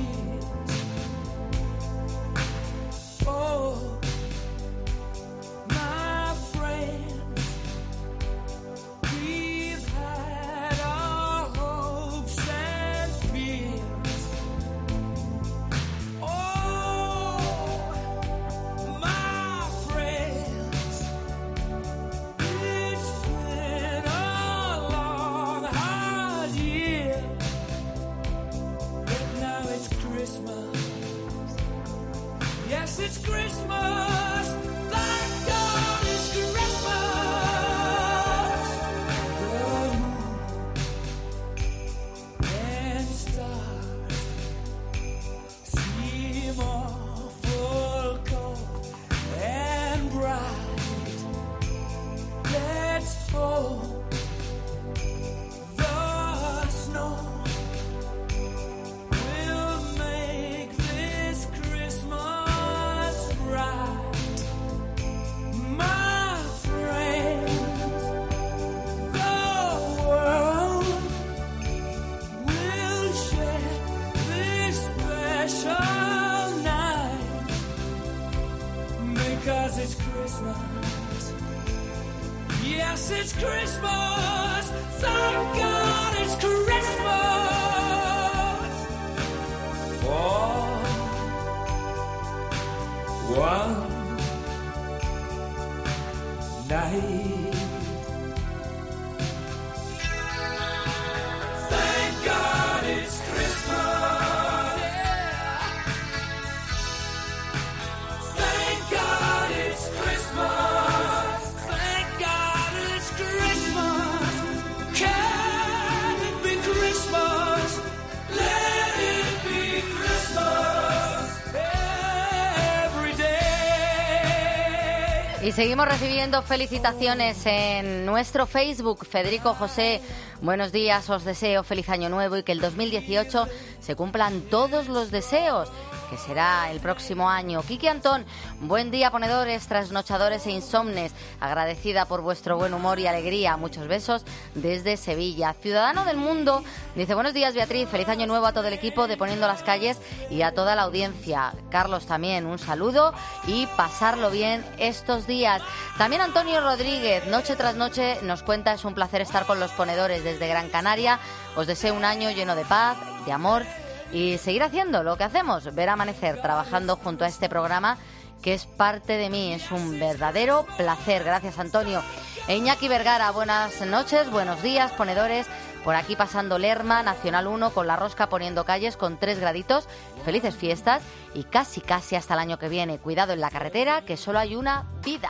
it's Christmas. Thank God it's Christmas. The moon and stars seem awful cold and bright. Let's hope the snow will make this Christmas bright. My friends, the world will share this special night because it's Christmas. Yes, it's Christmas. Thank God it's Christmas. For one night. Thank God it's Christmas. Thank God it's Christmas. Thank God it's Christmas. Can it be Christmas? Let it be Christmas every day. Y seguimos recibiendo felicitaciones en nuestro Facebook. Federico José, buenos días, os deseo feliz año nuevo y que el dos mil dieciocho se cumplan todos los deseos, que será el próximo año. Kiki Antón, buen día, ponedores, trasnochadores e insomnes. Agradecida por vuestro buen humor y alegría. Muchos besos desde Sevilla. Ciudadano del Mundo dice, buenos días, Beatriz, feliz año nuevo a todo el equipo de Poniendo las Calles y a toda la audiencia. Carlos también, un saludo y pasarlo bien estos días. También Antonio Rodríguez, noche tras noche nos cuenta, es un placer estar con los ponedores desde Gran Canaria. Os deseo un año lleno de paz, de amor y seguir haciendo lo que hacemos, ver amanecer trabajando junto a este programa que es parte de mí. Es un verdadero placer. Gracias, Antonio. E Iñaki Vergara, buenas noches, buenos días, ponedores. Por aquí pasando Lerma, Nacional uno, con la rosca poniendo calles con tres graditos. Felices fiestas y casi casi hasta el año que viene. Cuidado en la carretera, que solo hay una vida.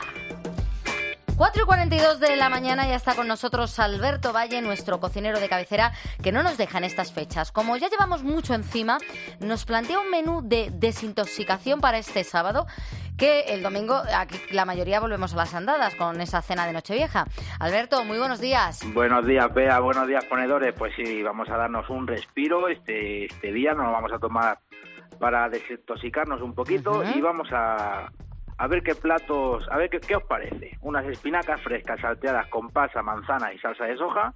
cuatro y cuarenta y dos de la mañana, ya está con nosotros Alberto Valle, nuestro cocinero de cabecera, que no nos deja en estas fechas. Como ya llevamos mucho encima, nos plantea un menú de desintoxicación para este sábado, que el domingo aquí la mayoría volvemos a las andadas con esa cena de Nochevieja. Alberto, muy buenos días. Buenos días, Bea, buenos días, ponedores. Pues sí, vamos a darnos un respiro este, este día, nos lo vamos a tomar para desintoxicarnos un poquito. Uh-huh. Y vamos a... A ver qué platos, a ver qué, qué os parece. Unas espinacas frescas salteadas con pasa, manzana y salsa de soja.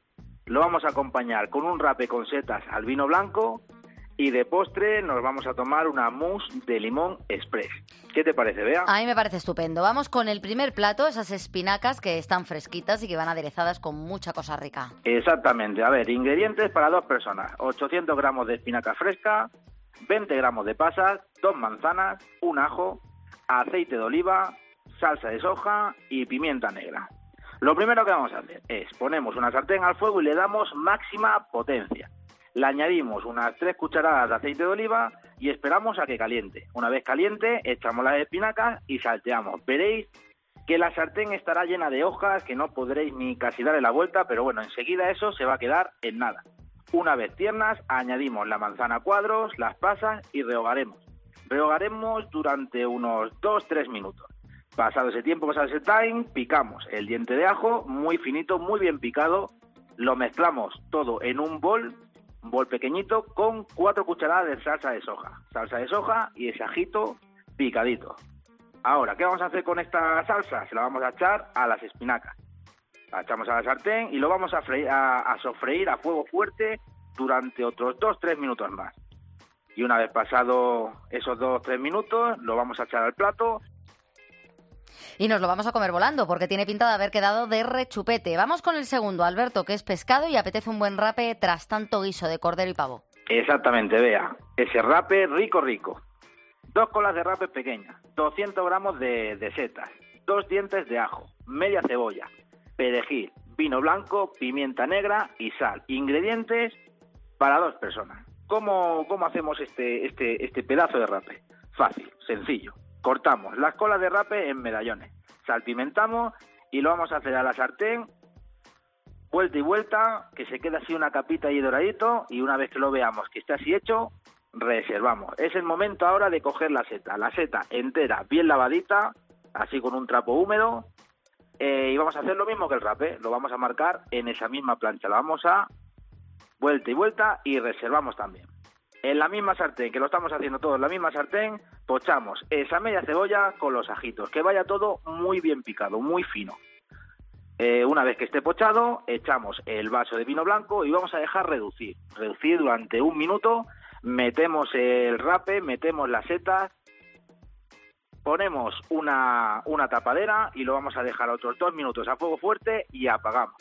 Lo vamos a acompañar con un rape con setas al vino blanco. Y de postre nos vamos a tomar una mousse de limón express. ¿Qué te parece, Bea? A mí me parece estupendo. Vamos con el primer plato, esas espinacas que están fresquitas y que van aderezadas con mucha cosa rica. Exactamente. A ver, ingredientes para dos personas. ochocientos gramos de espinaca fresca, veinte gramos de pasas, dos manzanas, un ajo, aceite de oliva, salsa de soja y pimienta negra. Lo primero que vamos a hacer es ponemos una sartén al fuego y le damos máxima potencia. Le añadimos unas tres cucharadas de aceite de oliva y esperamos a que caliente. Una vez caliente, echamos las espinacas y salteamos. Veréis que la sartén estará llena de hojas que no podréis ni casi darle la vuelta, pero bueno, enseguida eso se va a quedar en nada. Una vez tiernas, añadimos la manzana a cuadros, las pasas y rehogaremos. Rehogaremos durante unos dos a tres minutos. Pasado ese tiempo, pasado ese time, picamos el diente de ajo muy finito, muy bien picado. Lo mezclamos todo en un bol, un bol pequeñito, con cuatro cucharadas de salsa de soja. Salsa de soja y ese ajito picadito. Ahora, ¿qué vamos a hacer con esta salsa? Se la vamos a echar a las espinacas. La echamos a la sartén y lo vamos a, freír, a, a sofreír a fuego fuerte durante otros dos a tres minutos más. Y una vez pasado esos dos o tres minutos, lo vamos a echar al plato. Y nos lo vamos a comer volando, porque tiene pinta de haber quedado de rechupete. Vamos con el segundo, Alberto, que es pescado y apetece un buen rape tras tanto guiso de cordero y pavo. Exactamente, Bea. Ese rape rico, rico. Dos colas de rape pequeñas, doscientos gramos de, de setas, dos dientes de ajo, media cebolla, perejil, vino blanco, pimienta negra y sal. Ingredientes para dos personas. ¿Cómo, cómo hacemos este, este, este pedazo de rape? Fácil, sencillo. Cortamos las colas de rape en medallones, salpimentamos y lo vamos a hacer a la sartén, vuelta y vuelta, que se quede así una capita ahí doradito, y una vez que lo veamos que está así hecho, reservamos. Es el momento ahora de coger la seta, la seta entera, bien lavadita, así con un trapo húmedo, eh, y vamos a hacer lo mismo que el rape, lo vamos a marcar en esa misma plancha, la vamos a vuelta y vuelta y reservamos también. En la misma sartén, que lo estamos haciendo todo en la misma sartén, pochamos esa media cebolla con los ajitos, que vaya todo muy bien picado, muy fino. Eh, una vez que esté pochado, echamos el vaso de vino blanco y vamos a dejar reducir. Reducir durante un minuto, metemos el rape, metemos las setas, ponemos una, una tapadera y lo vamos a dejar otros dos minutos a fuego fuerte y apagamos.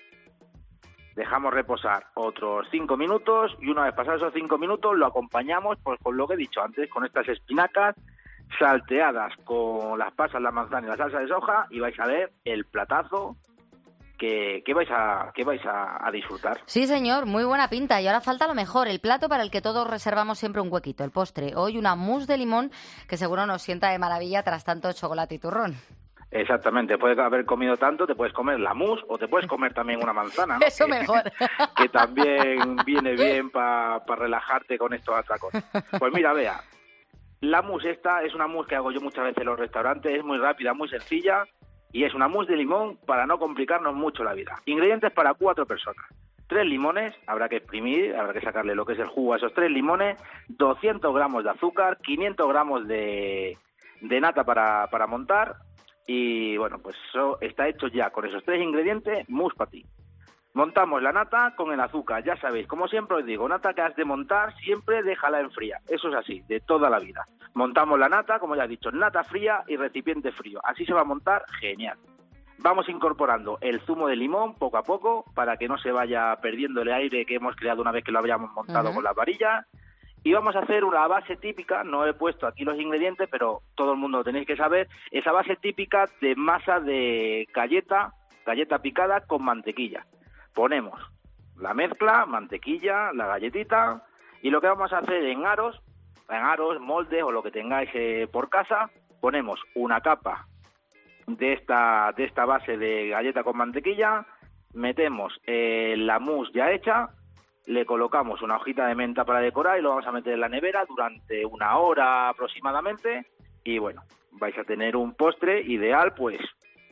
Dejamos reposar otros cinco minutos y una vez pasados esos cinco minutos lo acompañamos pues con lo que he dicho antes, con estas espinacas salteadas con las pasas, la manzana y la salsa de soja, y vais a ver el platazo que, que vais a que vais a, a disfrutar. Sí, señor, muy buena pinta. Y ahora falta lo mejor, el plato para el que todos reservamos siempre un huequito, el postre. Hoy una mousse de limón que seguro nos sienta de maravilla tras tanto chocolate y turrón. Exactamente, después de haber comido tanto, te puedes comer la mousse o te puedes comer también una manzana, ¿no? Eso que, mejor. Que también viene bien para pa relajarte con estos atracos. Pues mira, vea, la mousse esta es una mousse que hago yo muchas veces en los restaurantes, es muy rápida, muy sencilla, y es una mousse de limón para no complicarnos mucho la vida. Ingredientes para cuatro personas. Tres limones, habrá que exprimir, habrá que sacarle lo que es el jugo a esos tres limones, doscientos gramos de azúcar, quinientos gramos de, de nata para, para montar. Y bueno, pues eso está hecho ya con esos tres ingredientes, mousse para ti. Montamos la nata con el azúcar, ya sabéis, como siempre os digo, nata que has de montar, siempre déjala enfriar. Eso es así, de toda la vida. Montamos la nata, como ya he dicho, nata fría y recipiente frío. Así se va a montar genial. Vamos incorporando el zumo de limón poco a poco para que no se vaya perdiendo el aire que hemos creado una vez que lo habíamos montado uh-huh. con las varillas. Y vamos a hacer una base típica, no he puesto aquí los ingredientes, pero todo el mundo lo tenéis que saber, esa base típica de masa de galleta, galleta picada con mantequilla. Ponemos la mezcla, mantequilla, la galletita, y lo que vamos a hacer en aros, en aros, moldes o lo que tengáis eh, por casa, ponemos una capa de esta, de esta base de galleta con mantequilla, metemos eh, la mousse ya hecha, le colocamos una hojita de menta para decorar y lo vamos a meter en la nevera durante una hora aproximadamente y bueno, vais a tener un postre ideal pues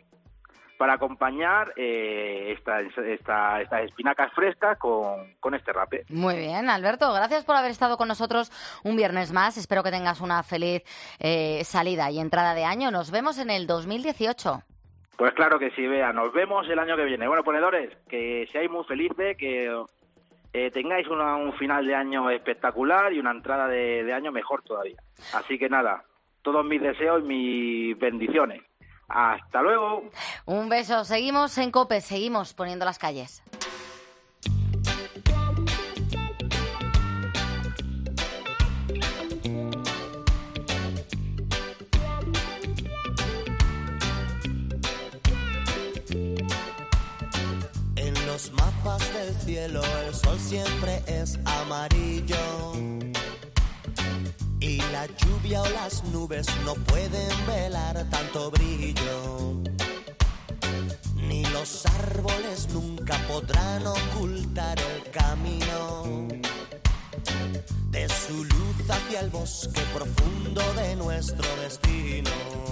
para acompañar eh, esta, esta, estas espinacas frescas con, con este rape. Muy bien, Alberto, gracias por haber estado con nosotros un viernes más. Espero que tengas una feliz eh, salida y entrada de año. Nos vemos en el dos mil dieciocho. Pues claro que sí, Bea, nos vemos el año que viene. Bueno, ponedores, que seáis muy felices, que eh, tengáis una, un final de año espectacular y una entrada de, de año mejor todavía. Así que nada, todos mis deseos y mis bendiciones. ¡Hasta luego! Un beso. Seguimos en COPE, seguimos poniendo las calles. En los mapas del cielo el sol siempre es amarillo. Y la lluvia o las nubes no pueden velar tanto brillo. Ni los árboles nunca podrán ocultar el camino de su luz hacia el bosque profundo de nuestro destino.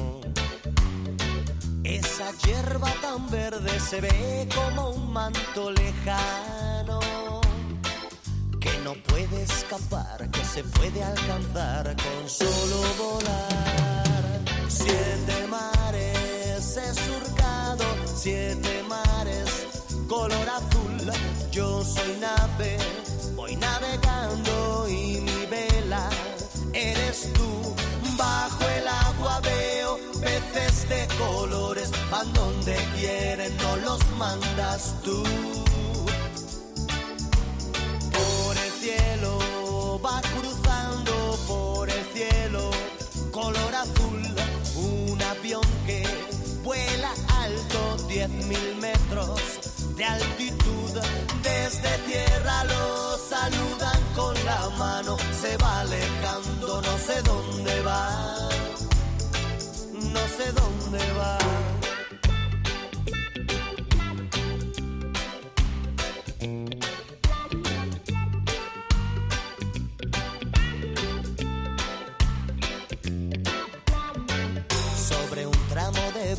Esa hierba tan verde se ve como un manto lejano que no puede escapar, que se puede alcanzar con solo volar. Siete mares he surcado, siete mares color azul. Yo soy nave, voy navegando y mi vela eres tú. Bajo el agua veo peces de colores, van donde quieren, no los mandas tú. Cielo va cruzando por el cielo color azul, un avión que vuela alto, diez mil metros de altitud. Desde tierra lo saludan con la mano, se va alejando, no sé dónde va.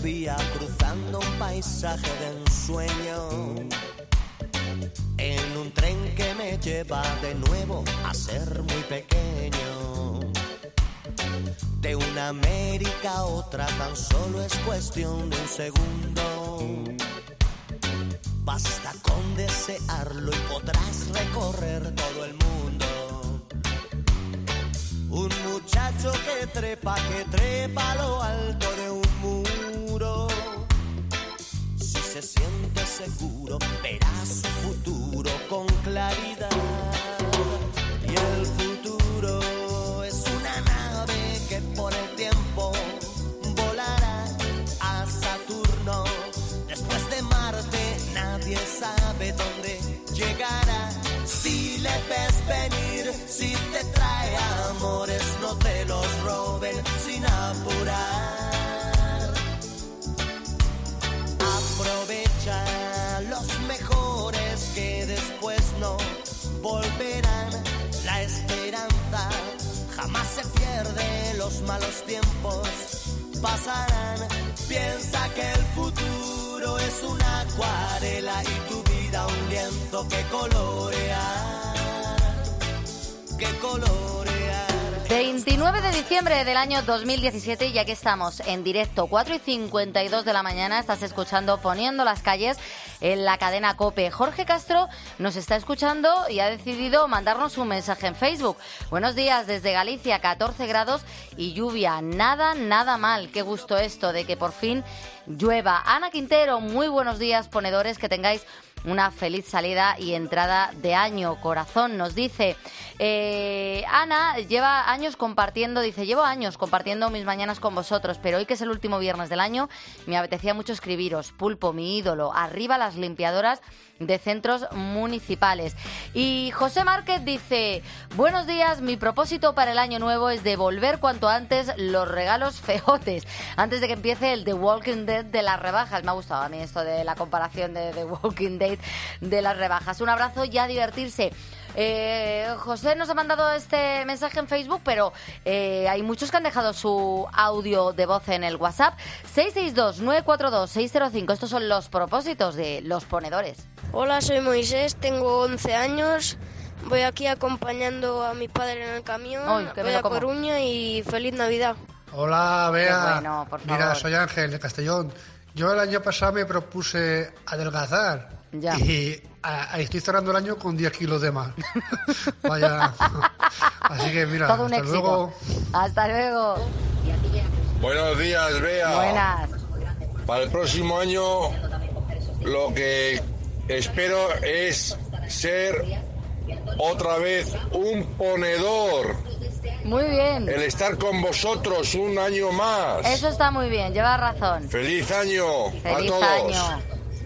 utopía cruzando un paisaje de ensueño. En un tren que me lleva de nuevo a ser muy pequeño. De una América a otra tan solo es cuestión de un segundo. Basta con desearlo y podrás recorrer todo el mundo. Un muchacho que trepa, que trepa a lo alto de un muro. Si se siente seguro, verá su futuro con claridad. Y el futuro es una nave que por el tiempo volará a Saturno. Después de Marte nadie sabe dónde llegará. Si le ves venir, si te trae amores, no te los roben sin apurar. Aprovecha los mejores que después no volverán. La esperanza jamás se pierde, los malos tiempos pasarán. Piensa que el futuro es una acuarela y tu vida un lienzo que colorear, que colorear. veintinueve de diciembre del año dos mil diecisiete, ya que estamos en directo, cuatro y cincuenta y dos de la mañana, estás escuchando Poniendo las calles en la cadena COPE. Jorge Castro nos está escuchando y ha decidido mandarnos un mensaje en Facebook. Buenos días desde Galicia, catorce grados y lluvia. Nada, nada mal. Qué gusto esto de que por fin llueva. Ana Quintero, muy buenos días, ponedores, que tengáis una feliz salida y entrada de año. Corazón nos dice, eh, Ana lleva años compartiendo, dice, llevo años compartiendo mis mañanas con vosotros, pero hoy que es el último viernes del año, me apetecía mucho escribiros. Pulpo, mi ídolo, arriba las limpiadoras de centros municipales. Y José Márquez dice, buenos días, mi propósito para el año nuevo es devolver cuanto antes los regalos feotes, antes de que empiece el The Walking Dead de las rebajas. Me ha gustado a mí esto de la comparación de The Walking Dead de las rebajas. Un abrazo y a divertirse. Eh, José nos ha mandado este mensaje en Facebook, pero eh, hay muchos que han dejado su audio de voz en el WhatsApp. seis seis dos, nueve cuatro dos, seis cero cinco. Estos son los propósitos de los ponedores. Hola, soy Moisés, tengo once años. Voy aquí acompañando a mi padre en el camión. Ay, voy a Coruña y feliz Navidad. Hola, Bea. Bueno, por favor. Mira, soy Ángel de Castellón. Yo el año pasado me propuse adelgazar. Ya. Y a, a, estoy cerrando el año con diez kilos de más. Vaya. Así que mira, todo un hasta éxito. luego. Hasta luego. Buenos días, Bea. Buenas. Para el próximo año lo que espero es ser otra vez un ponedor. Muy bien. El estar con vosotros un año más. Eso está muy bien, llevas razón. Feliz año Feliz a todos. año.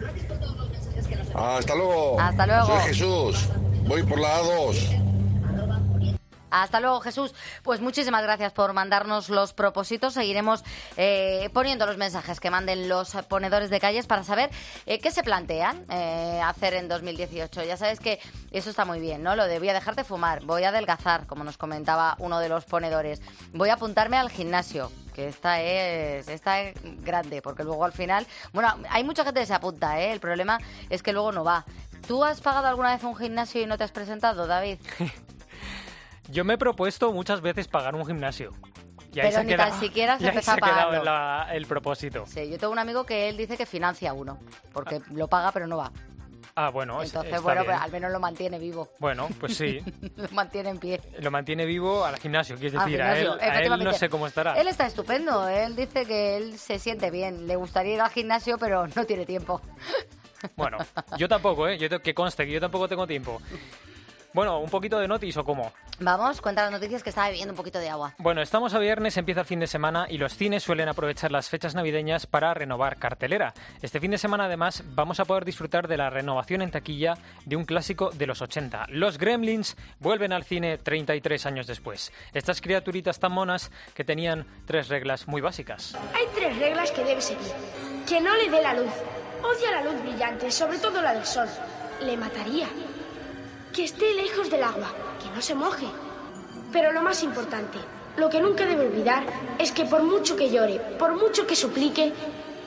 Hasta luego. Hasta luego. Soy Jesús. Voy por la A dos. Hasta luego, Jesús. Pues muchísimas gracias por mandarnos los propósitos. Seguiremos eh, poniendo los mensajes que manden los ponedores de calles para saber eh, qué se plantean eh, hacer en dos mil dieciocho. Ya sabes que eso está muy bien, ¿no? Lo de voy a dejar de fumar, voy a adelgazar, como nos comentaba uno de los ponedores. Voy a apuntarme al gimnasio, que esta es, esta es grande, porque luego al final... Bueno, hay mucha gente que se apunta, ¿eh? El problema es que luego no va. ¿Tú has pagado alguna vez un gimnasio y no te has presentado, David? Yo me he propuesto muchas veces pagar un gimnasio. Y ahí Pero se ni quedado, tan siquiera se y ahí empezó a se ha quedado pagarlo. la- el propósito. Sí, yo tengo un amigo que él dice que financia uno, porque lo paga pero no va. Ah, bueno, es- Entonces, está bueno, bien. pero al menos lo mantiene vivo. Bueno, pues sí. Lo mantiene en pie. Lo mantiene vivo al gimnasio, quieres Al decir. A él, gimnasio, a él no efectivamente. sé cómo estará. Él está estupendo. Él dice que él se siente bien. Le gustaría ir al gimnasio, pero no tiene tiempo. Bueno, yo tampoco, ¿eh? Yo te- que conste que yo tampoco tengo tiempo. Bueno, ¿un poquito de notis o cómo? Vamos, cuenta las noticias que estaba bebiendo un poquito de agua. Bueno, estamos a viernes, empieza el fin de semana y los cines suelen aprovechar las fechas navideñas para renovar cartelera. Este fin de semana, además, vamos a poder disfrutar de la renovación en taquilla de un clásico de los ochenta. Los Gremlins vuelven al cine treinta y tres años después. Estas criaturitas tan monas que tenían tres reglas muy básicas. Hay tres reglas que debe seguir. Que no le dé la luz. Odia la luz brillante, sobre todo la del sol. Le mataría. Que esté lejos del agua, que no se moje. Pero lo más importante, lo que nunca debe olvidar, es que por mucho que llore, por mucho que suplique,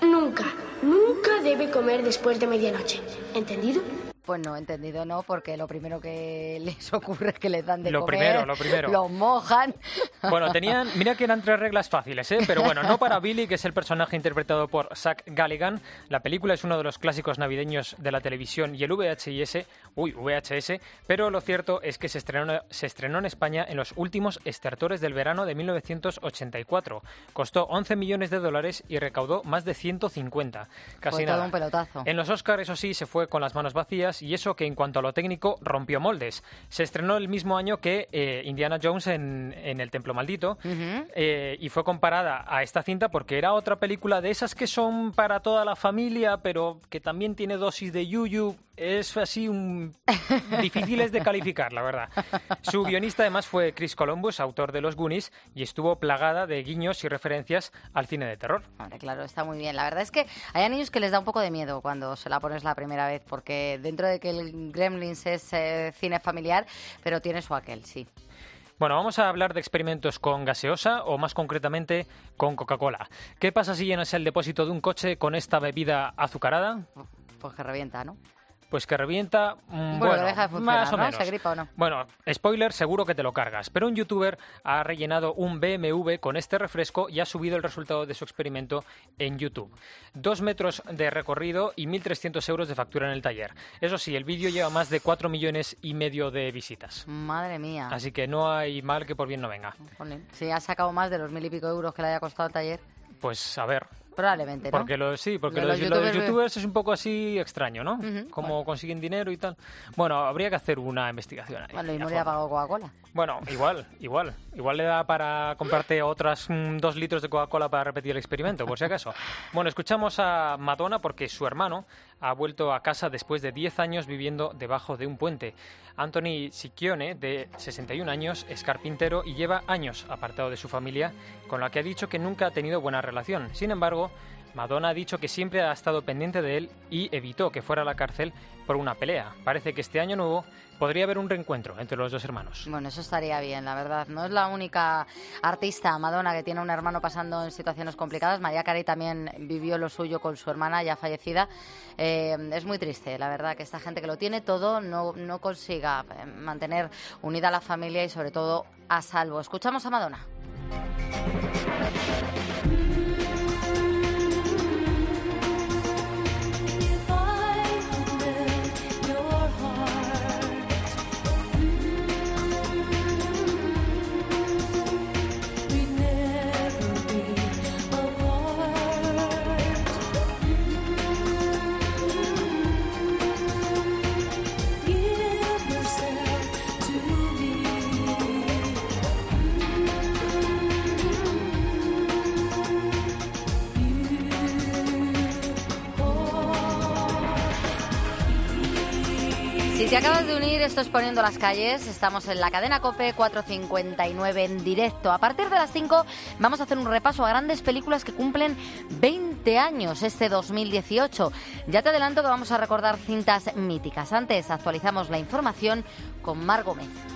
Nunca, nunca debe comer después de medianoche. ¿Entendido? Pues no, entendido no, porque lo primero que les ocurre es que les dan de lo comer. Primero, lo primero. Los mojan. Bueno, tenían, mira que eran tres reglas fáciles, ¿eh? Pero bueno, no para Billy, que es el personaje interpretado por Zach Galligan. La película es uno de los clásicos navideños de la televisión y el V H S, uy, V H S, pero lo cierto es que se estrenó, se estrenó en España en los últimos estertores del verano de mil novecientos ochenta y cuatro. Costó once millones de dólares y recaudó más de ciento cincuenta. Casi Fue nada. todo un pelotazo. En los Oscars, eso sí, se fue con las manos vacías, y eso que en cuanto a lo técnico rompió moldes. Se estrenó el mismo año que eh, Indiana Jones en, en El Templo Maldito, uh-huh. eh, y fue comparada a esta cinta porque era otra película de esas que son para toda la familia, pero que también tiene dosis de yuyu. Es así un... difíciles de calificar, la verdad. Su guionista además fue Chris Columbus, autor de Los Goonies, y estuvo plagada de guiños y referencias al cine de terror. Hombre, claro, está muy bien. La verdad es que hay a niños que les da un poco de miedo cuando se la pones la primera vez, porque dentro de que el Gremlins es eh, cine familiar, pero tiene su aquel, sí. Bueno, vamos a hablar de experimentos con gaseosa, o más concretamente con Coca-Cola. ¿Qué pasa si llenas el depósito de un coche con esta bebida azucarada? Pues que revienta, ¿no? Pues que revienta, mmm, bueno, bueno, deja de funcionar, más o ¿no? menos. ¿Se gripa o no? Bueno, spoiler, seguro que te lo cargas, pero un youtuber ha rellenado un B M W con este refresco y ha subido el resultado de su experimento en YouTube. Dos metros de recorrido y mil trescientos euros de factura en el taller. Eso sí, el vídeo lleva más de cuatro millones y medio de visitas. Madre mía. Así que no hay mal que por bien no venga. Si ha sacado más de los mil y pico euros que le haya costado el taller. Pues a ver. Probablemente, ¿no? Porque lo, sí, porque lo, los, los, lo youtubers... de los youtubers es un poco así extraño, ¿no? Uh-huh. Cómo bueno. consiguen dinero y tal. Bueno, habría que hacer una investigación ahí. Bueno, y no le ha pagado Coca-Cola. Bueno, igual, igual. Igual le da para comprarte otras mm, dos litros de Coca-Cola para repetir el experimento, por si acaso. Bueno, escuchamos a Madonna porque su hermano ha vuelto a casa después de diez años viviendo debajo de un puente. Anthony Sicchione, de sesenta y un años, es carpintero y lleva años apartado de su familia, con la que ha dicho que nunca ha tenido buena relación. Sin embargo, Madonna ha dicho que siempre ha estado pendiente de él y evitó que fuera a la cárcel por una pelea. Parece que este año nuevo podría haber un reencuentro entre los dos hermanos. Bueno, eso estaría bien, la verdad. No es la única artista, Madonna, que tiene un hermano pasando en situaciones complicadas. Mariah Carey también vivió lo suyo con su hermana ya fallecida. Eh, es muy triste, la verdad, que esta gente que lo tiene todo no, no consiga mantener unida a la familia y sobre todo a salvo. Escuchamos a Madonna. Si te acabas de unir, esto es Poniendo las Calles. Estamos en la cadena COPE cuatrocientos cincuenta y nueve en directo. A partir de las cinco vamos a hacer un repaso a grandes películas que cumplen veinte años este dos mil dieciocho. Ya te adelanto que vamos a recordar cintas míticas. Antes actualizamos la información con Mar Gómez.